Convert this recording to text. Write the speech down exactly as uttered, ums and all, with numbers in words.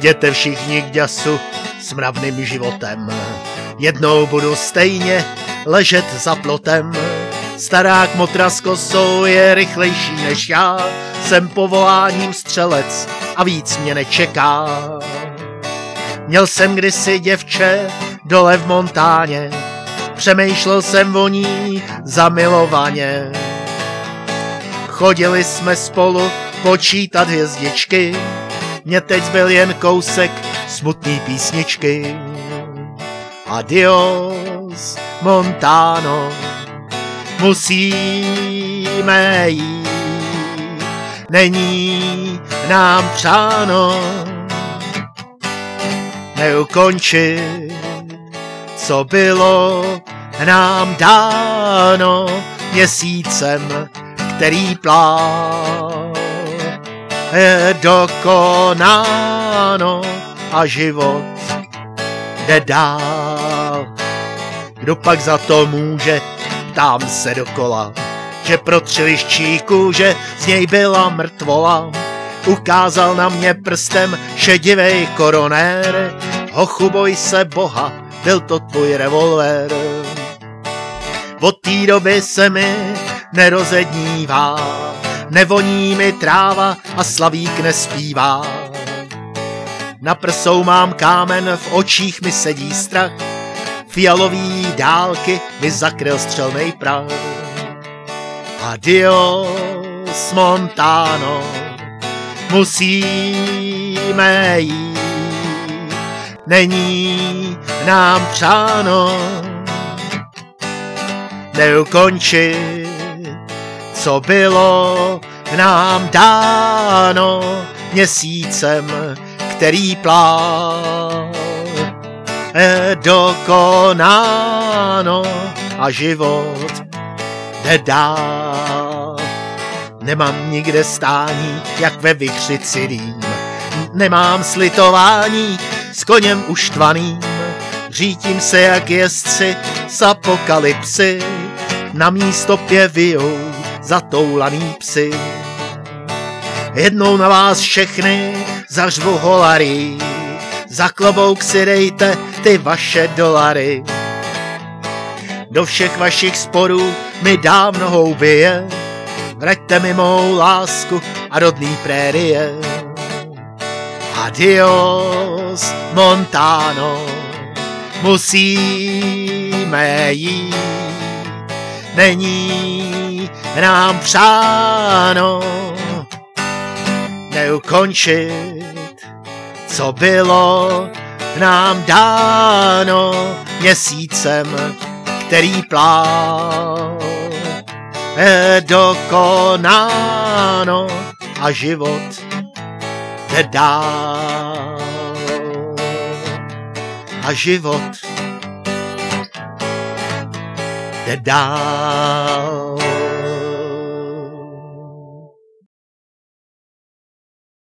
Jděte všichni k děsu s mravným životem. Jednou budu stejně ležet za plotem. Stará kmotra s kosou je rychlejší než já. Jsem povoláním střelec a víc mě nečeká. Měl jsem kdysi děvče dole v Montáně. Přemýšlel jsem o ní zamilovaně. Chodili jsme spolu počítat hvězdičky. Mně teď byl jen kousek smutný písničky. Adios, Montano, musíme jít. Není nám přáno neukončit, co bylo nám dáno měsícem, který plán je dokonáno a život jde dál. Kdo pak za to může, ptám se dokola, že pro třiliščí kůže z něj byla mrtvola. Ukázal na mě prstem šedivej koronér, hochu boj se Boha, byl to tvůj revolver. Od té doby se mi nerozednívá, nevoní mi tráva a slavík nespívá. Na prsou mám kámen, v očích mi sedí strach, fialový dálky mi zakryl střelnej prach. Adios, Montano, musíme jít, není nám přáno neukončit, co bylo nám dáno měsícem, který plán je dokonáno a život jde dál. Nemám nikde stání, jak ve Vichřici dým. Nemám slitování s koněm uštvaným. Řítím se jak jezdci z apokalypsy. Na mý stopě vyjou zatoulaný psy. Jednou na vás všechny zařvu holary. Za klobouk si dejte ty vaše dolary. Do všech vašich sporů mi dávno houby je. Vraťte mi mou lásku a rodný prérie. Adios, Montano, musíme jít. Není nám přáno neukončit, co bylo nám dáno měsícem, který plán je dokonáno a život jde dál. A život jde dál.